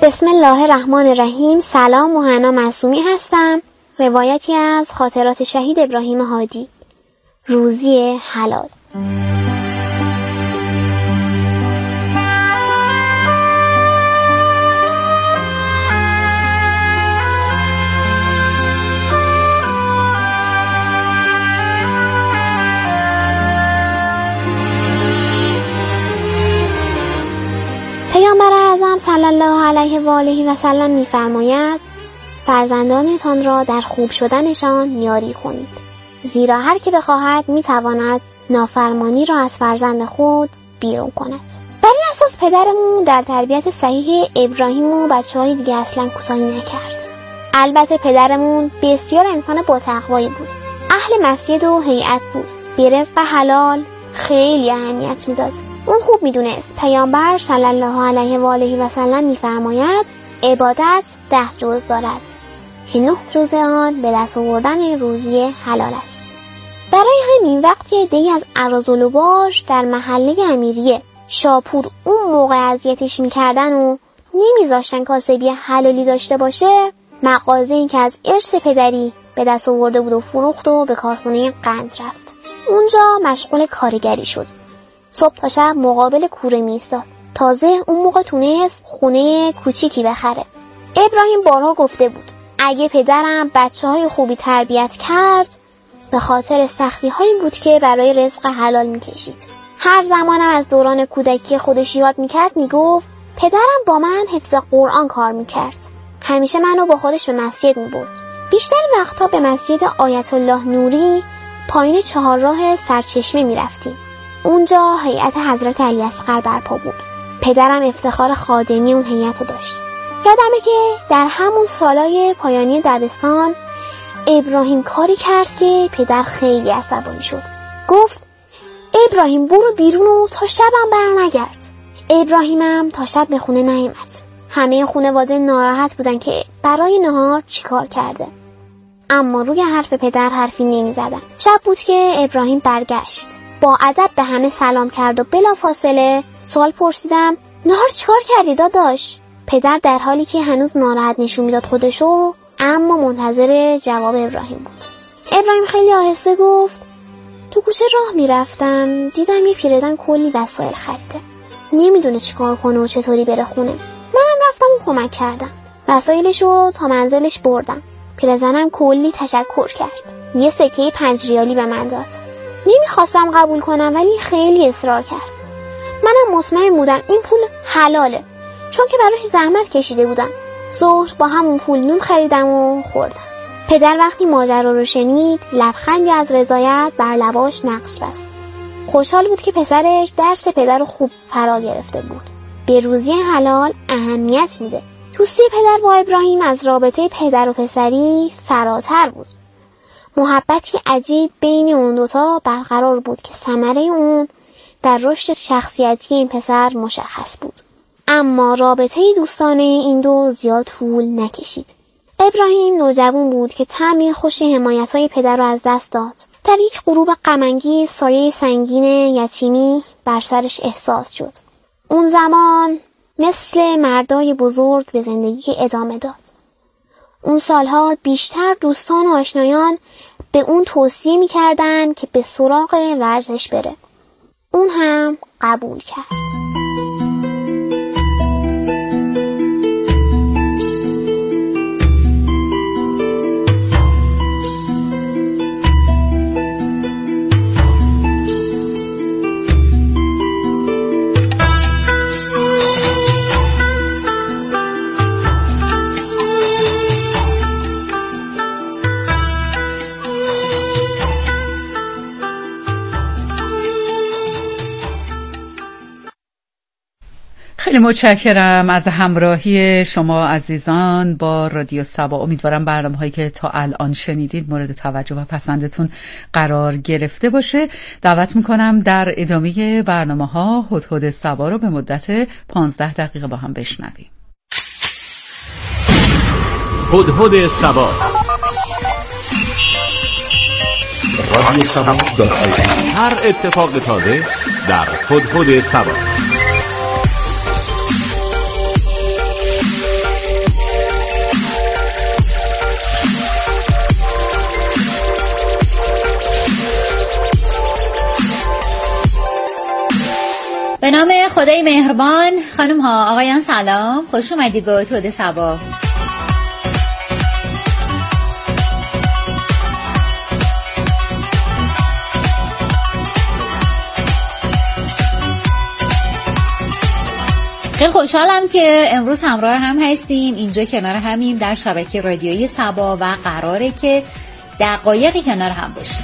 بسم الله الرحمن الرحیم. سلام، مهنا معصومی هستم. روایتی از خاطرات شهید ابراهیم هادی. روزی حلال. پیامبر اعظم صلی الله علیه و آله و سلم می‌فرماید فرزندانتان را در خوب شدنشان یاری کنید، زیرا هر که بخواهد میتواند نافرمانی را از فرزند خود بیرون کند. بر این اساس پدرمون در تربیت صحیح ابراهیم و بچه‌های دیگه اصلا کوتاهی نکرد. البته پدرمون بسیار انسان با تقوایی بود، اهل مسجد و هیئت بود، به رزق حلال خیلی اهمیت میداد. اون خوب میدونست پیامبر صلی الله علیه و آله و سلم میفرماید عبادت 10 جز دارد که 9 جز آن به دست آوردن روزی حلال است. برای همین وقتی عده‌ای از اراذلوباش در محله امیریه شاپور اون موقع اذیتش میکردن و نمیذاشتن کاسبی حلالی داشته باشه، مغازه‌ای که از ارث پدری به دست آورده بود و فروخت و به کارخونه قند رفت. اونجا مشغول کارگری شد. صبح تا شب مقابل کوره می‌ایستاد. تازه اون موقع تونست خونه کوچیکی بخره. ابراهیم بارها گفته بود اگه پدرم بچه‌های خوبی تربیت کرد به خاطر سختی‌هایی بود که برای رزق حلال می‌کشید. هر زمانم از دوران کودکی خودش یاد می‌کرد میگفت پدرم با من حفظ قرآن کار می‌کرد. همیشه منو با خودش به مسجد می‌برد. بیشتر وقتا به مسجد آیت الله نوری پایین چهارراه سرچشمه می‌رفتیم. اونجا هیئت حضرت علی اصغر برپا بود. پدرم افتخار خادمی اون هیئت رو داشت. یادمه که در همون سالای پایانی دبستان ابراهیم کاری کرد که پدر خیلی عصبانی شد. گفت ابراهیم برو بیرون و تا شبم بر نگرد. ابراهیمم تا شب به خونه نیامد. همه خانواده ناراحت بودن که برای نهار چی کار کرده. اما روی حرف پدر حرفی نمی زدن. شب بود که ابراهیم برگشت. با ادب به همه سلام کرد و بلافاصله سوال پرسیدم نهار چیکار کردی داداش؟ پدر در حالی که هنوز ناراحت نشون میداد خودشو، اما منتظر جواب ابراهیم بود. ابراهیم خیلی آهسته گفت تو کوچه راه میرفتم دیدم یه پیرزن کلی وسایل خریده، نمیدونه چیکار کنه و چطوری بره خونه. منم رفتم و کمک کردم، وسایلشو تا منزلش بردم. پیرزنم کلی تشکر کرد، یه سکه 5 ریالی به من داد. نمیخواستم قبول کنم ولی خیلی اصرار کرد. منم مطمئن بودم این پول حلاله، چون که براش زحمت کشیده بودم. ظهر با همون پول نون خریدم و خوردم. پدر وقتی ماجرا رو شنید لبخندی از رضایت بر لباش نقش بست. خوشحال بود که پسرش درس پدر رو خوب فرا گرفته بود. به روزی حلال اهمیت میده. دوستی پدر با ابراهیم از رابطه پدر و پسری فراتر بود. محبتی عجیب بین اون دوتا برقرار بود که ثمره اون در رشد شخصیتی این پسر مشخص بود. اما رابطه دوستانه این دو زیاد طول نکشید. ابراهیم نوجوان بود که طعم خوش حمایت‌های پدر را از دست داد. در یک غروب غم‌انگیز سایه سنگین یتیمی بر سرش احساس شد. اون زمان مثل مردای بزرگ به زندگی ادامه داد. اون سالها بیشتر دوستان و آشنایان به اون توصیه می‌کردن که به سراغ ورزش بره. اون هم قبول کرد. خیلی متشکرم از همراهی شما عزیزان با رادیو سبا. امیدوارم برنامه‌هایی که تا الان شنیدید مورد توجه و پسندتون قرار گرفته باشه. دعوت میکنم در ادامه برنامه‌ها هدهد سبا رو به مدت 15 دقیقه با هم بشنویم. هدهد سبا، رادیو سبا. هر اتفاق تازه در هدهد سبا. به نام خدای مهربان. خانم ها آقایان سلام، خوش اومدید به هدهد صبا. خیلی خوشحالم که امروز همراه هم هستیم، اینجا کنار همیم در شبکه رادیویی صبا و قراره که دقایقی کنار هم باشیم.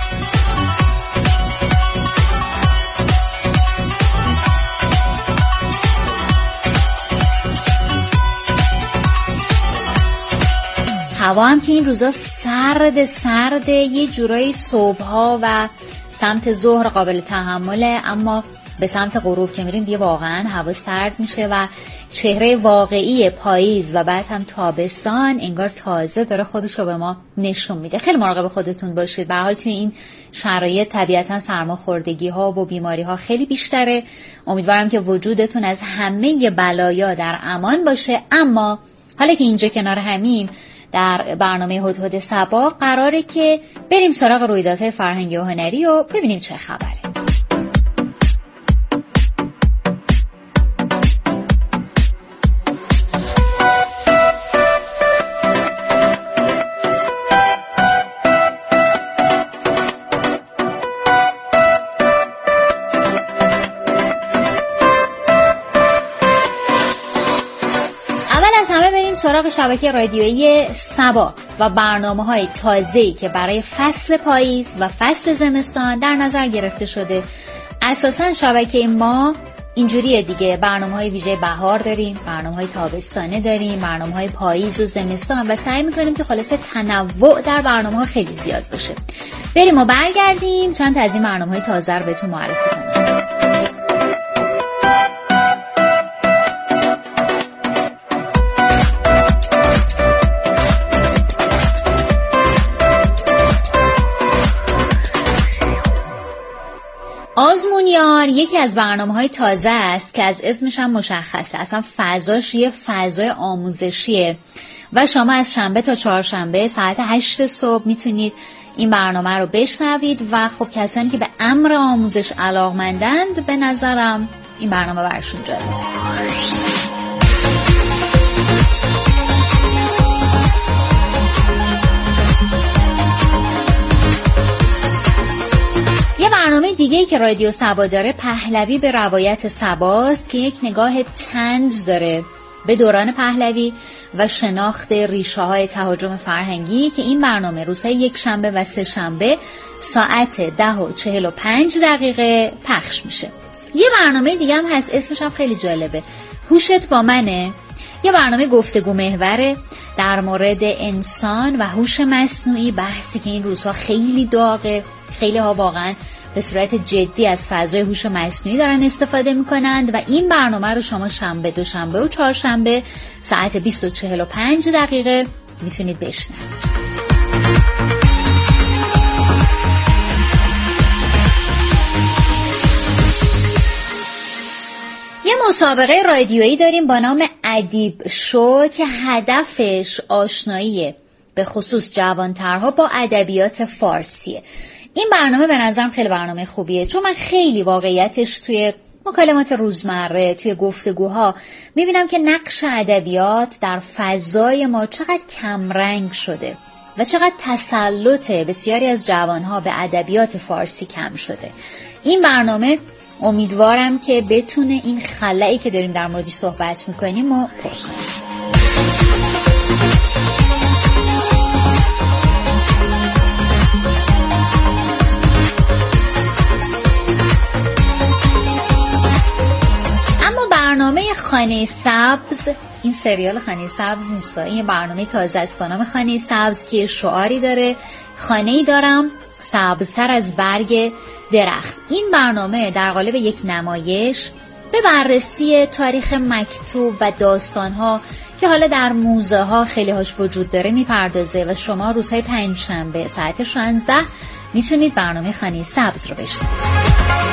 هوا هم که این روزا سرد یه جورایی صبح‌ها و سمت ظهر قابل تحمله، اما به سمت غروب که میریم دیگه واقعا هوا سرد میشه و چهره واقعی پاییز و بعد هم تابستان انگار تازه داره خودشو به ما نشون میده. خیلی مراقب خودتون باشید. به هر حال توی این شرایط طبیعتا سرماخوردگی ها و بیماری ها خیلی بیشتره. امیدوارم که وجودتون از همه بلایا در امان باشه. اما حالا که اینجا کنار همیم در برنامه هدهد صبا قراره که بریم سراغ رویدادهای فرهنگی و هنری و ببینیم چه خبره. سراغ شبکه رادیویی صبا و برنامه‌های تازه‌ای که برای فصل پاییز و فصل زمستان در نظر گرفته شده. اساساً شبکه ما اینجوریه دیگه، برنامه‌های ویژه بهار داریم، برنامه‌های تابستانه داریم، برنامه‌های پاییز و زمستان و سعی می‌کنیم که خلاصه تنوع در برنامه‌ها خیلی زیاد باشه. بریم و برگردیم چند تا از این برنامه‌های تازه رو بهتون معرفی کنم. آزمونیار یکی از برنامه‌های تازه است که از اسمش هم مشخصه، اصلا فضاش یه فضای آموزشیه و شما از شنبه تا چهارشنبه ساعت 8 صبح میتونید این برنامه رو بشنوید و خب کسانی که به امر آموزش علاقمندند به نظرم این برنامه برشون جالبه. یه برنامه دیگه‌ای که رادیو صبا داره پهلوی به روایت صباست که یک نگاه طنز داره به دوران پهلوی و شناخت ریشه‌های تهاجم فرهنگی که این برنامه روزهای یک شنبه و سه شنبه ساعت 10:45 پخش میشه. یه برنامه دیگه هم هست اسمش هم خیلی جالبه، هوشت با منه. یه برنامه گفتگو محوره در مورد انسان و هوش مصنوعی، بحثی که این روزها خیلی داغه. خیلی ها واقعا به صورت جدی از فضای هوش مصنوعی دارن استفاده میکنند و این برنامه رو شما شنبه، دوشنبه و چهارشنبه ساعت 20:45 میتونید بشنوید. یه مسابقه رادیویی داریم با نام ادیب شو که هدفش آشناییه به خصوص جوانترها با ادبیات فارسیه. این برنامه به نظرم خیلی برنامه خوبیه چون من خیلی واقعیتش توی مکالمات روزمره، توی گفتگوها میبینم که نقش ادبیات در فضای ما چقدر کمرنگ شده و چقدر تسلط بسیاری از جوانها به ادبیات فارسی کم شده. این برنامه امیدوارم که بتونه این خلایی که داریم در موردش صحبت میکنیم و پر کنه. برنامه خانه سبز، این سریال خانه سبز نیست، این برنامه تازه است با نام خانه سبز که شعاری داره، خانه‌ای دارم سبزتر از برگ درخت. این برنامه در قالب یک نمایش به بررسی تاریخ مکتوب و داستان‌ها که حالا در موزه ها خیلی هاش وجود داره میپردازه و شما روزهای پنجشنبه ساعت 16 میتونید برنامه خانه سبز رو بشنوید.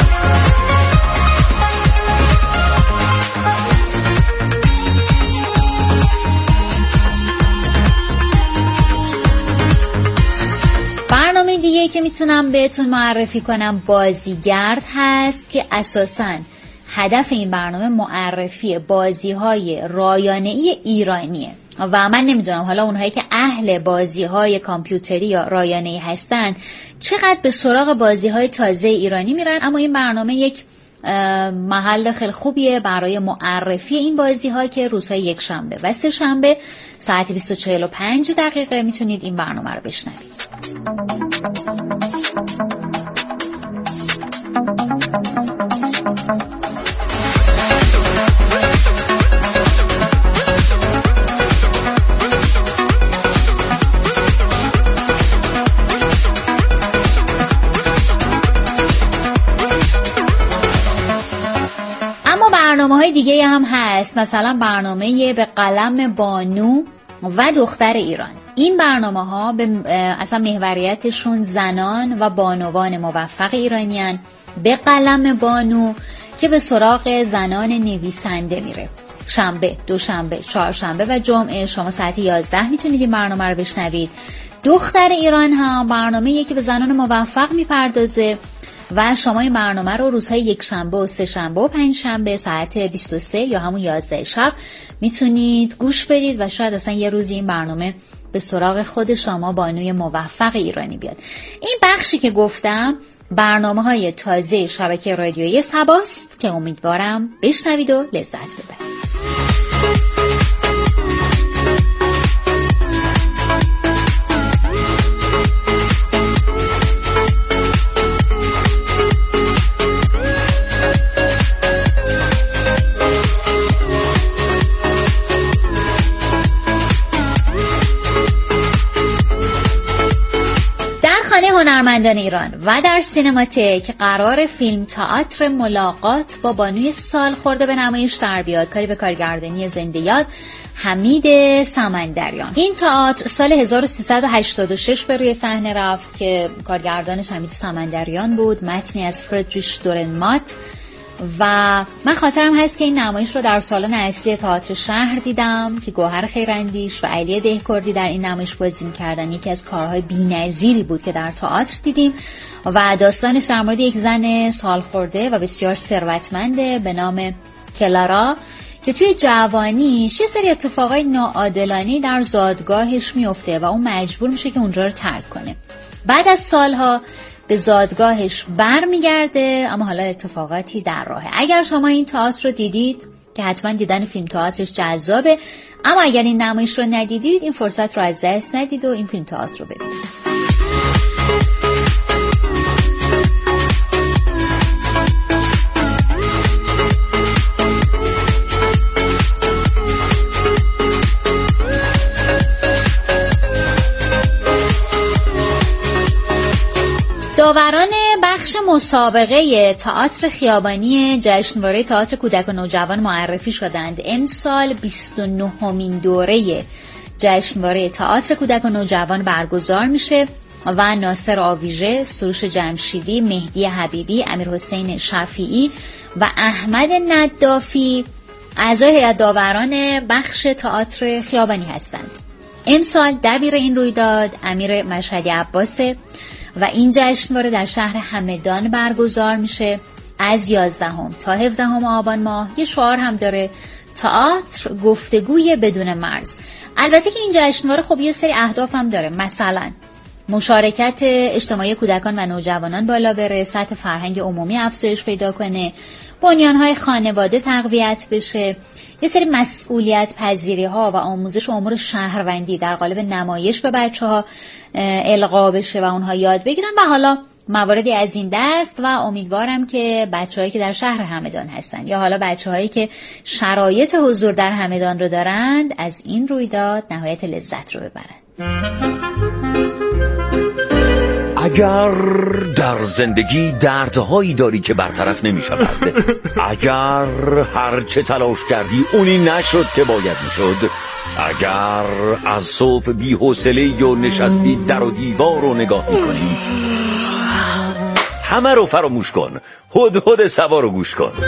برنامه دیگه که میتونم بهتون معرفی کنم بازیگرد هست که اساساً هدف این برنامه معرفی بازی‌های رایانه‌ای ایرانیه و من نمیدونم حالا اونهایی که اهل بازی‌های کامپیوتری یا رایانه‌ای هستن چقدر به سراغ بازی‌های تازه ایرانی میرن، اما این برنامه یک محل خیلی خوبیه برای معرفی این بازی‌ها که روزهای یک شنبه و سه شنبه ساعت 20:45 میتونید این برنامه رو بشنوید. برنامه‌های دیگه هم هست، مثلا برنامه به قلم بانو و دختر ایران. این برنامه‌ها اصلا محوریتشون زنان و بانوان موفق ایرانیان. به قلم بانو که به سراغ زنان نویسنده میره. شنبه، دوشنبه، چهارشنبه و جمعه شما ساعت 11 میتونید این برنامه رو بشنوید. دختر ایران هم برنامه‌ایه که به زنان موفق میپردازه و شما این برنامه رو روزهای یک شنبه و سه شنبه و پنج شنبه ساعت 23 یا همون 11 شب میتونید گوش بدید و شاید اصلا یه روزی این برنامه به سراغ خود شما بانوی موفق ایرانی بیاد. این بخشی که گفتم برنامه‌های تازه شبکه رادیویی صباست که امیدوارم بشنوید و لذت ببرید. هنرمندان ایران و در سینماتک قرار فیلم تئاتر ملاقات با بانوی سال خورده به نمایش در بیاد، کاری به کارگردانی زنده یاد حمید سمندریان. این تئاتر سال 1386 به روی صحنه رفت که کارگردانش حمید سمندریان بود، متنی از فردریش دورنمات و من خاطرم هست که این نمایش رو در سالن اصلی تئاتر شهر دیدم که گوهر خیراندیش و علی دهکردی در این نمایش بازی می‌کردن. یکی از کارهای بی‌نظیری بود که در تئاتر دیدیم و داستانش در مورد یک زن سالخورده و بسیار ثروتمنده به نام کلارا که توی جوانیش یه سری اتفاقای ناعادلانه در زادگاهش میفته و اون مجبور میشه که اونجا رو ترک کنه. بعد از سالها به زادگاهش بر میگرده، اما حالا اتفاقاتی در راهه. اگر شما این تئاتر رو دیدید که حتما دیدن فیلم تئاترش جذابه، اما اگر این نمایش رو ندیدید این فرصت رو از دست ندید و این فیلم تئاتر رو ببینید. داوران بخش مسابقه تئاتر خیابانی جشنواره تئاتر کودک و نوجوان معرفی شدند. امسال 29مین دوره جشنواره تئاتر کودک و نوجوان برگزار میشه و ناصر آویژه، سروش جمشیدی، مهدی حبیبی، امیرحسین شفیعی و احمد ندافی اعضای هیئت داوران بخش تئاتر خیابانی هستند. امسال دبیر این رویداد امیر مشهدی عباسه و این جشنواره در شهر همدان برگزار میشه از 11 تا 17 آبان ماه. یه شعار هم داره، تئاتر گفتگوی بدون مرز. البته که این جشنواره خب یه سری اهداف هم داره، مثلا مشارکت اجتماعی کودکان و نوجوانان بالا بره، سطح فرهنگ عمومی افزایش پیدا کنه، بنیانهای خانواده تقویت بشه، یه سری مسئولیت پذیری ها و آموزش امور شهروندی در قالب نمایش به بچه‌ها القا بشه و اونها یاد بگیرن و حالا مواردی از این دست. و امیدوارم که بچه‌هایی که در شهر همدان هستن یا حالا بچه‌هایی که شرایط حضور در همدان رو دارند از این رویداد نهایت لذت رو ببرن. اگر در زندگی دردهایی داری که برطرف نمی شود، اگر هرچه تلاش کردی اونی نشد که باید می شد، اگر از صبح بی حوصله و نشستی در و دیوار رو نگاه می کنی، همه رو فراموش کن، هدهد سبا رو گوش کن.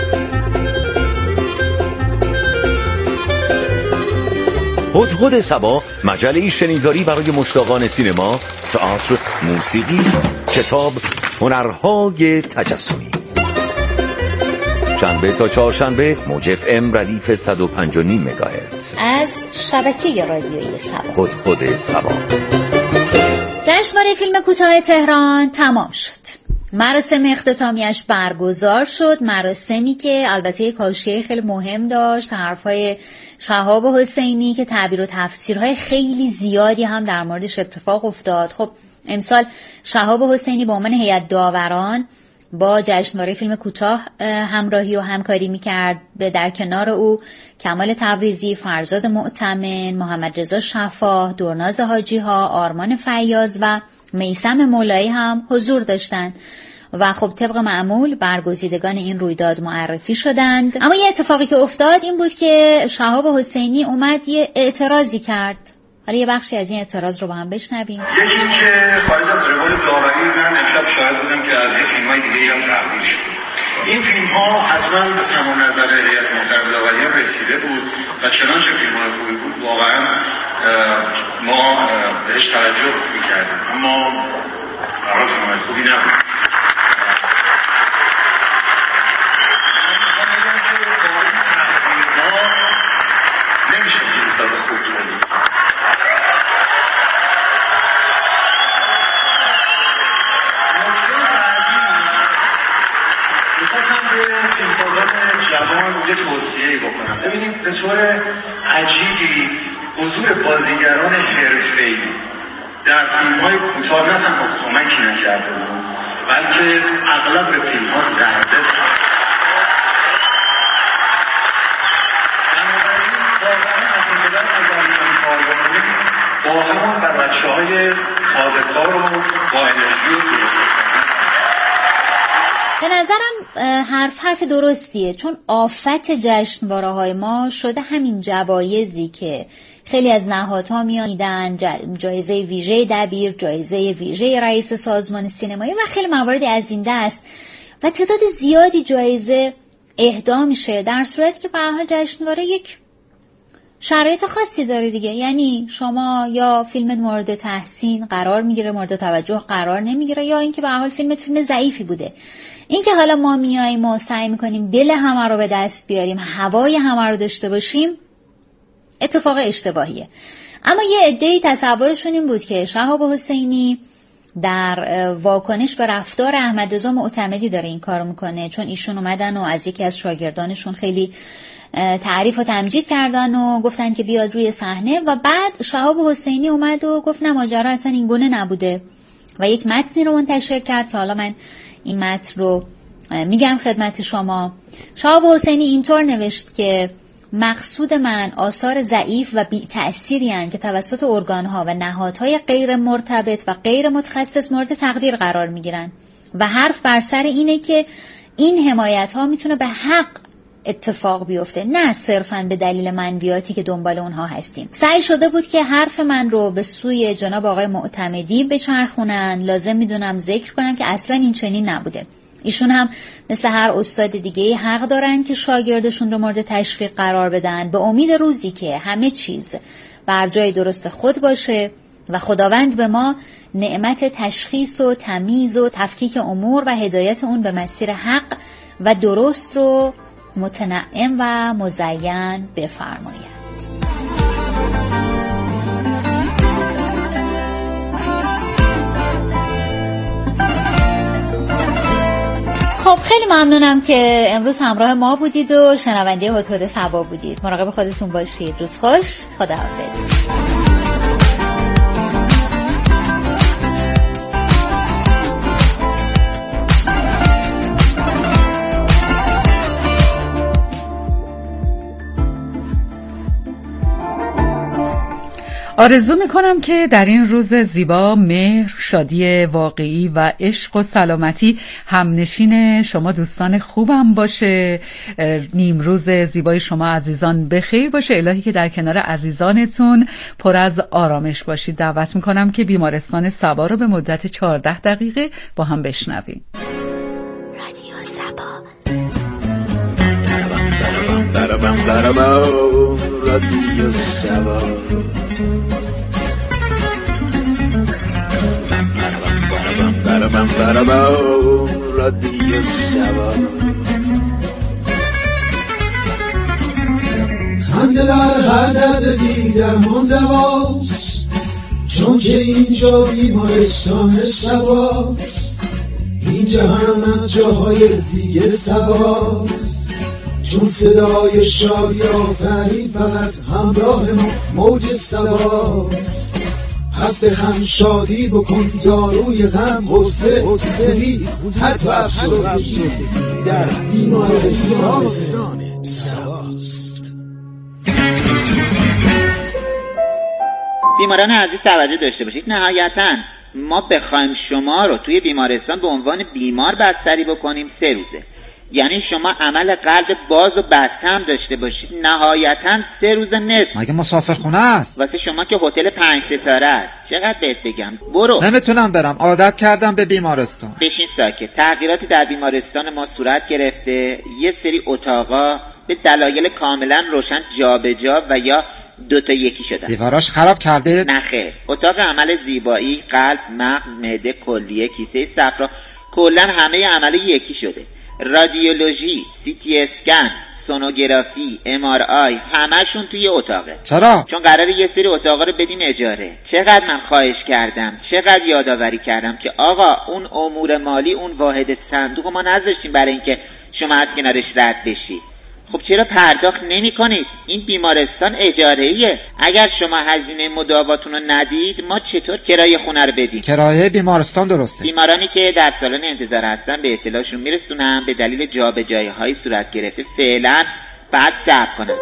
هدهد سبا مجله شنیداری برای مشتاقان سینما، تئاتر، موسیقی، کتاب، هنرهای تجسمی. شنبه تا چهارشنبه موج FM ردیف 105.5 مگاهرتز از شبکه رادیویی سبا. هدهد سبا. جشنواره فیلم کوتاه تهران تمام شد. مراسم اختتامیش برگزار شد، مراسمی که البته کاشیه خیلی مهم داشت، حرفای شهاب حسینی که تعبیر و تفسیرهای خیلی زیادی هم در موردش اتفاق افتاد. خب امسال شهاب حسینی به عنوان هیئت داوران با جشنواره فیلم کوتاه همراهی و همکاری میکرد. در کنار او کمال تبریزی، فرزاد معتمن، محمد رضا شفاح، دورناز حاجی ها، آرمان فیاض و میثم مولایی هم حضور داشتند و خب طبق معمول برگزیدگان این رویداد معرفی شدند. اما یه اتفاقی که افتاد این بود که شهاب حسینی اومد یه اعتراضی کرد. حالا یه بخشی از این اعتراض رو با هم بشنویم. یکی این که خارج از روال داوری من امشب شاهد بودم که از یه فیلم‌های دیگه هم تقدیر شد. این فیلم‌ها حتما به سماع نظر هیئت محترم داوری هم رسیده بود و چنانچه فیلم‌های خوبی بود واقعا ما بهش توجه می‌کردیم، اما برای فیلم‌های خوبی نبود. نمیشه فیلمساز خوب تولید کرد. میخواستم به فیلمسازان جوان یه توصیه‌ای بکنم. ببینید به طور عجیبی حضور بازیگران حرفه‌ای در فیلم‌های کوتاه نه تنها کمکی نکرده بود بلکه اغلب به فیلم‌ها ضربه زد. بنابراین واقعا از این به بعد اگر می‌خوایم کار بکنیم با همون بر بچه‌های تازه‌کار و با انرژی و درست. به نظرم حرف درستیه، چون آفت جشنواره‌های ما شده همین جوایزی که خیلی از نهادها می‌آیدن، جایزه ویژه دبیر، جایزه ویژه رئیس سازمان سینمایی و خیلی مواردی از این دست و تعداد زیادی جایزه اهدا میشه، در صورتی که به هر حال جشنواره یک شرایط خاصی داره دیگه. یعنی شما یا فیلمت مورد تحسین قرار میگیره، مورد توجه قرار نمیگیره، یا اینکه به هر حال فیلم ضعیفی بوده. اینکه حالا ما میایم و سعی میکنیم دل همه رو به دست بیاریم، هوای همه رو داشته باشیم، اتفاق اشتباهیه. اما یه عده‌ای تصورشون این بود که شهاب حسینی در واکنش به رفتار احمد رضا معتمدی داره این کارو میکنه، چون ایشون اومدن و از یکی از شاگردانشون خیلی تعریف و تمجید کردن و گفتن که بیاد روی صحنه و بعد شهاب حسینی اومد و گفت نه ماجرا اصلا این گونه نبوده و یک متنی رو منتشر کرد که حالا من این متن رو میگم خدمت شما. شهاب حسینی اینطور نوشت که مقصود من آثار ضعیف و بی تأثیری هستند که توسط ارگان‌ها و نهادهای غیر مرتبط و غیر متخصص مورد تقدیر قرار میگیرن و حرف بر سر اینه که این حمایت‌ها میتونه به حق اتفاق بیفته، نه صرفاً به دلیل منویاتی که دنبال اونها هستیم. سعی شده بود که حرف من رو به سوی جناب آقای معتمدی بچرخونن. لازم میدونم ذکر کنم که اصلاً این چنین نبوده. ایشون هم مثل هر استاد دیگه حق دارن که شاگردشون رو مورد تشویق قرار بدن به امید روزی که همه چیز بر جای درست خود باشه و خداوند به ما نعمت تشخیص و تمییز و تفکیک امور و هدایت اون به مسیر حق و درست رو متنعم و مزین بفرماید. خب خیلی ممنونم که امروز همراه ما بودید و شنونده هدهد سبا بودید. مراقب خودتون باشید. روز خوش. خداحافظ. آرزو میکنم که در این روز زیبا مهر، شادی واقعی و عشق و سلامتی همنشین شما دوستان خوبم باشه. نیم روز زیبای شما عزیزان بخیر باشه. الهی که در کنار عزیزانتون پر از آرامش باشید. دعوت میکنم که بیمارستان سبا رو به مدت 14 دقیقه با هم بشنویم. رادیو سبا. رادیو سبا. رادیو سبا. خنده بر هر درد بی درمان دواست، چون که اینجا بیمارستان سباست، این جهان از جاهای دیگه سباست، چون صدای شادی آفرین فقط همراه موج سباست. پس بخند شادی بکن داروی غم، حوصله دلی حتی افسردگی در بیمارستان سباست. بیماران عزیز توجه داشته باشید، نهایتاً ما بخوایم شما رو توی بیمارستان به عنوان بیمار بستری بکنیم 3 روزه، یعنی شما عمل قلب باز و بسته هم داشته باشید نهایتاً 3 روز نصف. مگه مسافرخونه است؟ واسه شما که هتل 5 ستاره است. چقدر بهت بگم برو. نمیتونم برم، عادت کردم به بیمارستان. بشین ساکت. تغییراتی در بیمارستان ما صورت گرفته، یه سری اتاقا به دلایل کاملا روشن جابجا و یا 2 تا 1 شدن. دیواراش خراب کرده؟ نه خیر. اتاق عمل زیبایی، قلب، مغز، معده، کلیه، کیسه صفرا، کلا همه عمل 1 شده. رادیولوژی، سی تی اسکن، سونوگرافی، MRI همشون توی اتاقه. چرا؟ چون قراره یه سری اتاقا رو بدیم اجاره. چقدر من خواهش کردم، چقدر یادآوری کردم که آقا اون امور مالی، اون واحد صندوق ما نذاشتیم برای اینکه شما از کنارش رد بشید. خب چرا پرداخت نمی کنید؟ این بیمارستان اجاره‌ایه. اگر شما هزینه مداواتون رو ندید ما چطور کرایه خونه رو بدیم؟ کرایه بیمارستان درسته. بیمارانی که در سالن انتظار هستن به اطلاعشون میرسونم به دلیل جابجایی‌های صورت گرفته فعلا بعد صبر کنن.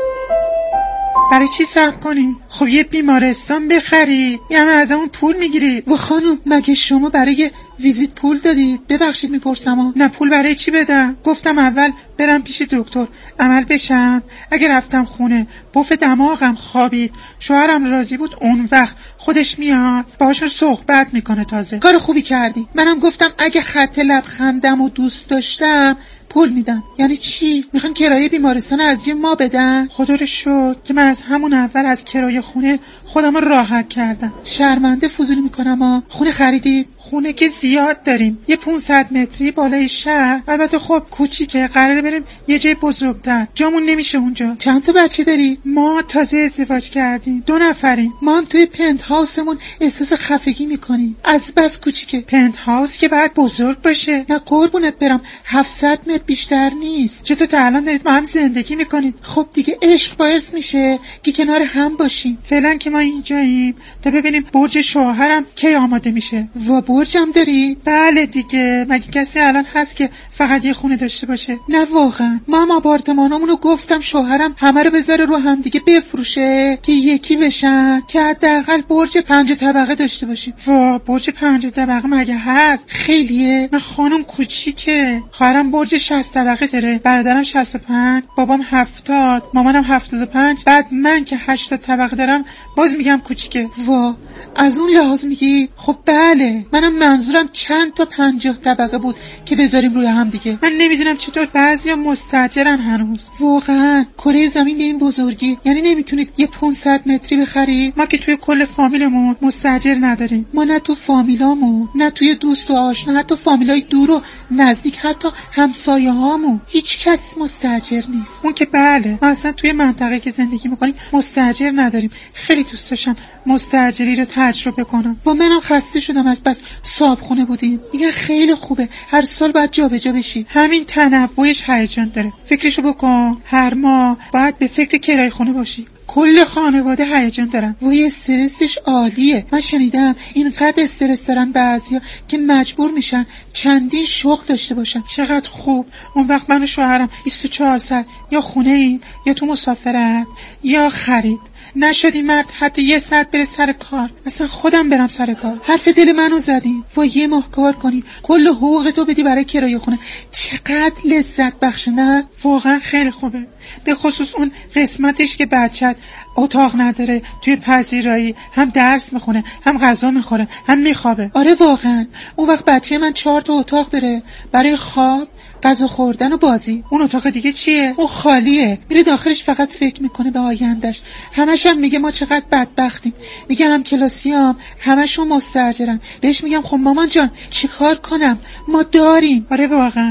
برای چی صبر کنیم؟ خب یه بیمارستان بخرید، یه همه از همون پول میگیرید. و خانم مگه شما برای ویزیت پول دادید؟ ببخشید میپرسم. نه پول برای چی بدم؟ گفتم اول برم پیش دکتر عمل بشم، اگه رفتم خونه بوف دماغم خوابید، شوهرم راضی بود، اون وقت خودش میاد باهاشون صحبت میکنه. تازه کار خوبی کردی. منم گفتم اگه خط لبخندم و دوست داشتم پول میدم. یعنی چی؟ میخوان کرایه بیمارستان از یه ما بدن؟ خدا رو شکر که من از همون اول از کرایه خونه خودم راحت کردم. شرمنده فضولی میکنم. خونه خریدید؟ خونه که زیاد داریم، یه 500 متری بالای شهر، البته خب کوچیکه، قراره بریم یه جای بزرگتر، جامون نمیشه اونجا. چند تا بچه دارید؟ ما تازه ازدواج کردیم، 2 نفریم. ما هم توی پنت هاوسمون احساس خفگی میکنیم، از بس کوچیکه. پنت هاوس که باید بزرگ باشه. نه قربونت برم، 700 متر بیشتر نیست. چطور تا الان دارید با هم زندگی میکنید؟ خب دیگه عشق باعث میشه که کنار هم باشیم. فعلا که ما اینجاییم تا ببینیم برج شوهرم کی آماده میشه. و برجم داری؟ بله دیگه، مگه کسی الان هست که فقط یه خونه داشته باشه؟ نه واقعا، ما هم آپارتمانامونو گفتم شوهرم همه رو بذاره رو هم دیگه بفروشه که یکی بشن، که حداقل برج 5 طبقه داشته باشیم. وا برج 5 طبقه مگه هست؟ خیلیه. نه خانم کوچیکه. خواهرم برج 60 طبقه داره، برادرم 65، بابام 70، مامانم 75، بعد من که 80 طبقه دارم باز میگم کوچیکه. وا از اون لحاظ میگی؟ خب بله، منم منظورم چند تا 50 طبقه بود که بذاریم روی هم دیگه. من نمیدونم چطور بعضیا مستاجرن هنوز. واقعا کره زمین به این بزرگی، یعنی نمیتونید یه 500 متری بخرید؟ ما که توی کل فامیلمون مستاجر نداریم. ما نه تو فامیلامون، نه توی دوست و آشنا، حتی فامیلای دور و نزدیک، حتی همسایه هامون هیچ کس مستاجر نیست. اون که بله، ما اصلا توی منطقه که زندگی میکنیم مستاجر نداریم. خیلی دوست داشتم مستاجری رو تجربه کنم. و منم خسته شدم از بس صابخونه بودیم. میگن خیلی خوبه، هر سال باید جابجا بشی. همین تنوعش هیجان داره. فکرشو بکن، هر ماه باید به فکر کرایه خونه باشی. کل خانواده هیجان دارن. وای استرسش عالیه. من شنیدم اینقدر استرس دارن بعضیا که مجبور میشن چندین شغل داشته باشن. چقدر خوب. اون وقت من و شوهرم 24 ساعت یا خونه ایم یا تو مسافرت یا خرید. نشدی مرد حتی 1 ساعت بره سر کار. اصلا خودم برم سر کار. حرف دل منو زدی. وای 1 ماه کار کنی کل حقوقتو بدی برای کرایه خونه. چقدر لذت بخشه. نه واقعا خیلی خوبه. به خصوص اون قسمتش که بچت اتاق نداره، توی پذیرایی هم درس میخونه، هم غذا میخوره، هم میخوابه. آره واقعا. اون وقت بچه من 4 تا اتاق داره برای خواب، غذا خوردن و بازی. اون اتاق دیگه چیه؟ اون خالیه. میره داخلش فقط فکر میکنه به آیندهش. همش هم میگه ما چقدر بدبختیم. میگه هم کلاسیام همشون مستاجرن. بهش میگم خب مامان جان چیکار کنم؟ ما داریم. آره واقعا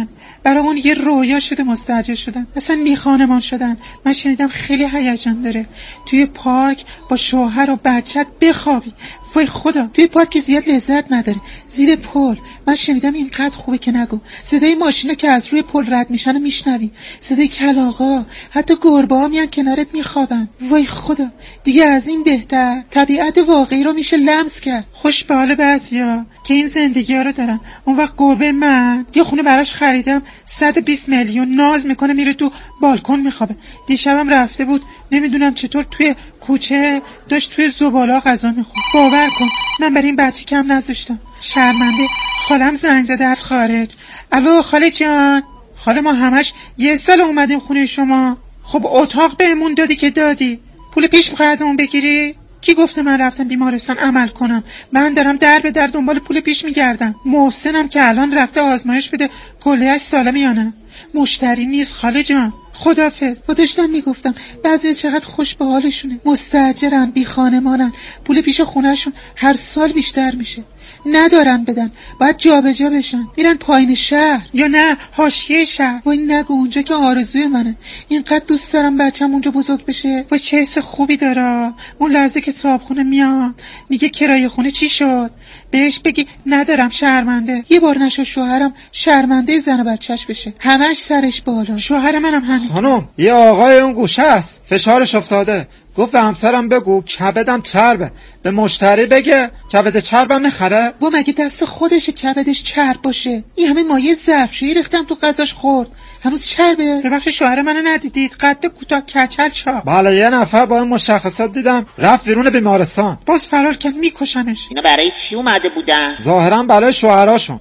برامون یه رویا شده مستاجر شدن، اصلا بی خانمان شدن. من شنیدم خیلی هیجان داره توی پارک با شوهر و بچت بخوابی. وای خدا، توی پارک زیاد لذت نداره، زیر پل. من شنیدم اینقدر خوبه که نگو. صدای ماشینا که از روی پل رد میشن و میشنوی، صدای کلاغا، حتی گربه ها میان کنارت میخوابن. وای خدا، دیگه از این بهتر طبیعت واقعی رو میشه لمس کرد. خوش به حال بعضیا که این زندگی ها رو دارن. اون وقت گربه من یه خونه براش خریدم 120 میلیون، ناز میکنه میره تو بالکن میخوابه. دیشبم رفته بود نمیدونم چطور توی کوچه داشت توی زباله غذا میخورد. باور کن من برای این بچه کم نذاشتم. شرمنده. خالم زنگ زده از خارج. الو خاله جان. خاله ما همش یه سال اومدیم خونه شما. خب اتاق بهمون دادی که دادی، پول پیش میخوای ازمون بگیری؟ کی گفته من رفتم بیمارستان عمل کنم؟ من دارم در به در دنبال پول پیش میگردم. محسنم که الان رفته آزمایش بده کلیه‌اش سالمه یا نه. مشتری نیست خاله جان. خدافظ. با داشتم میگفتم بعضی چقدر خوش به حالشونه، مستاجرن، بی خانمانن، پول پیش خونهشون هر سال بیشتر میشه، ندارن بدن، باید جابجا بشن، میرن پایین شهر یا نه حاشیه شهر. وای نگو، اونجا که آرزوی منه. اینقدر دوست دارم بچم اونجا بزرگ بشه. وای چه حس خوبی داره اون لحظه که صاحبخونه میاد میگه کرایه خونه چی شد، بهش بگی ندارم، شرمنده. یه بار نشو شوهرم شرمنده زن و بچهش بشه، همش سرش بالا. شوهر منم همین. خانم یه آقای اون گوشه است، فشارش افتاده، گفت به همسرم بگو کبدم چربه، به مشتری بگه کبد چربم میخره. و مگه دست خودش کبدش چرب باشه؟ این همه مایه ظرفشویی ریختم تو غذاش خورد، هنوز چربه؟ ببخشید شوهر منو ندیدید؟ قد کوتاه کچل چا. بله یه نفر با این مشخصات دیدم رفت بیرون بیمارستان، باز فرار کرد. میکشمش. اینا برای چی اومده بودن؟ ظاهرا برای شوهراشون.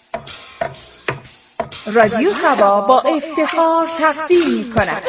رادیو سبا با افتخار تقدیم می‌کند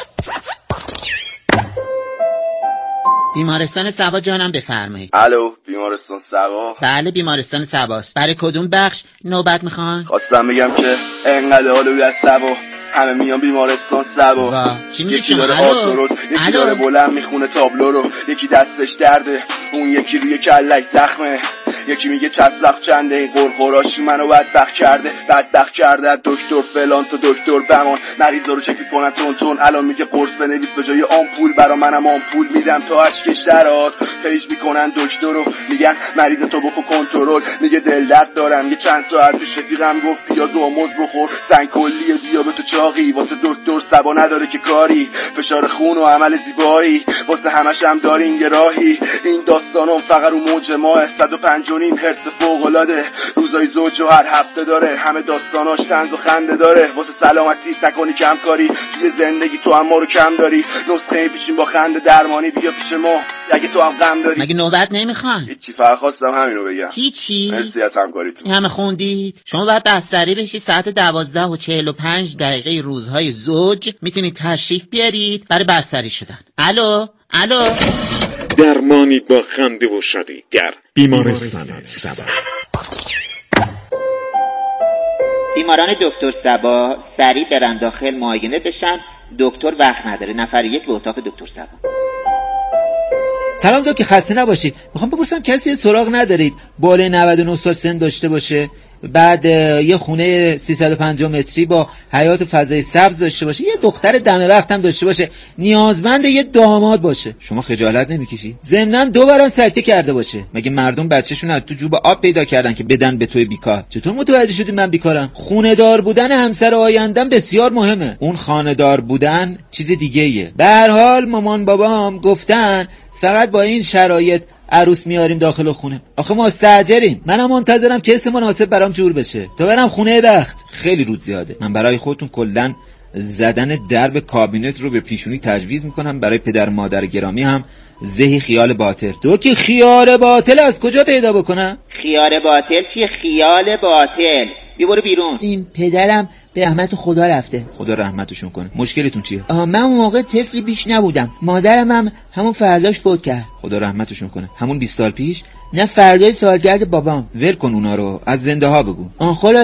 بیمارستان سبا جانم بفرمایید. الو بیمارستان سبا؟ بله بیمارستان سباست. برای کدوم بخش نوبت میخوان؟ خواستم بگم که انقدر حالوی از سبا همه میان بیمارستان سبا. چی میگی یکی شما؟ داره آسو یکی داره بلند میخونه تابلو رو، یکی دستش درده، اون یکی روی کلش زخمه، یکی میگه چسلق چنده، این قرقراشی منو بدبخت کرده از دکتر فلان تو دکتر بمان، مریضا رو چک میکنن تون الان میگه قرص بنویس به جای آمپول، برا منم آمپول میدم تا اشکش درات، پیش میکنن دکتر رو میگن مریض تو بکن کنترل، میگه دل درد دارم، یه چند ساعت پیش رفیقم گفت بیا زوموز بخور، سنگ کلی دیابت و چاقی، واسه دکتر سبا نداره که کاری، فشار خون و عمل زیبایی، واسه همش هم داریم یه راهی، این داستانم فقط رو موج ماه 105.5 هرتز فوق‌العاده، روزای زوج و هر هفته داره، همه داستاناش طنز و خنده داره، واسه سلامتی نکنی کم کاری، توی زندگی تو هم ما رو کم داری، نسخه پیشین با خنده درمانی، بیا پیش ما اگه تو هم غم داری. مگه نوبت نمیخوان؟ هیچی، فقط خواستم همینو بگم. هیچی؟ مرسی از همکاریتون. همه خوندید؟ شما باید بستری بشی ساعت 12:45 روزهای زوج، میتونید تشریف بیارید برای بستری شدن. الو درمانی با خنده و شادی در بیمارستان سبا. بیماران دکتر سبا سریع برن داخل معاینه بشن، دکتر وقت نداره. نفر یک به اتاق دکتر سبا. سلام دکتر، خسته نباشید. میخوام بپرسم کسی سراغ ندارید بالای 99 سال سن داشته باشه، بعد یه خونه 350 متری با حیات و فضای سبز داشته باشه، یه دختر دم وقت هم داشته باشه، نیازمند یه داماد باشه؟ شما خجالت نمیکشی؟ ضمناً 2 بارم سکته کرده باشه. مگه مردم بچه‌شون از تو جوب آب پیدا کردن که بدن به توی بیکار؟ چطور متوجه شدی من بیکارم؟ خونه دار بودن همسر آیندم بسیار مهمه. اون خانه دار بودن چیز دیگه‌ایه. به هر حال مامان بابام گفتن فقط با این شرایط عروس میاریم داخل خونه. آخه ما مستاجریم. منم منتظرم که اسم مناسب برام جور بشه تا برم خونه بخت. خیلی رود زیاده. من برای خودتون کلاً زدن درب کابینت رو به پیشونی تجویز میکنم. برای پدر مادر گرامی هم زهی خیال باطل. که خیال باطل از کجا پیدا بکنم؟ خیال باطل چیه؟ خیال باطل بیا برو بیرون. این پدرم به رحمت خدا رفته، خدا رحمتشون کنه. مشکلتون چیه؟ من اون موقع طفلی بیش نبودم، مادرم هم همون فرداش فوت کرد، خدا رحمتشون کنه. همون 20 سال پیش؟ نه، فردای سالگرد بابام. ول کن اونا رو، از زنده ها بگو. خلاص